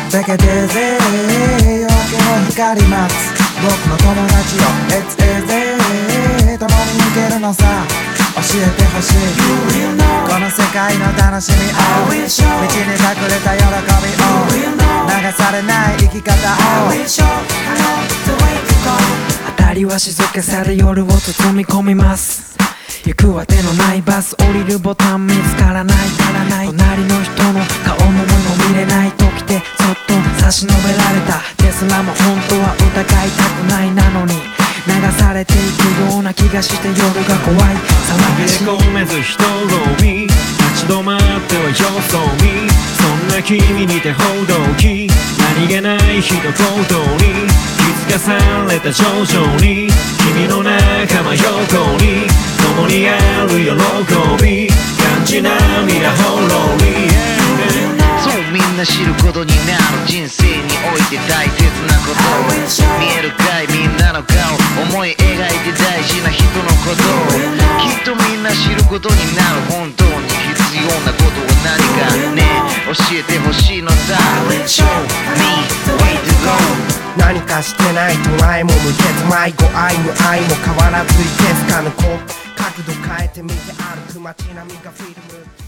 べけてぜ夜明けの光待つ僕の友達よ It's easy 共に行けるのさ教えてほしいこの世界の楽しみを道に隠れた喜びを流されない生き方を明かりは静けさで夜を包み込みます行く当てのないバス降りるボタン見つからない隣の人の顔も見れない時でそっと差し伸べられたですらも本当は疑いたくないなのに流されていくような気がして夜が怖い騒ぎし紛れ込めず人混み立ち止まってはよそ見そんな君にて報道機何気ない一言に気づかされた徐々に君の仲間横に共にある喜び感じ涙ほろり、 そうみんな知ることになる人生において大切なこと見えるかいみんなの顔思い描いて大事な人のこときっとみんな知ることになる本当に必要なことは何かね教えてほしいのさ Show me way to go 何かしてないと前も向けず迷子愛無愛も変わらずいけすかぬこう角度変えてみて歩く街並みがフィルム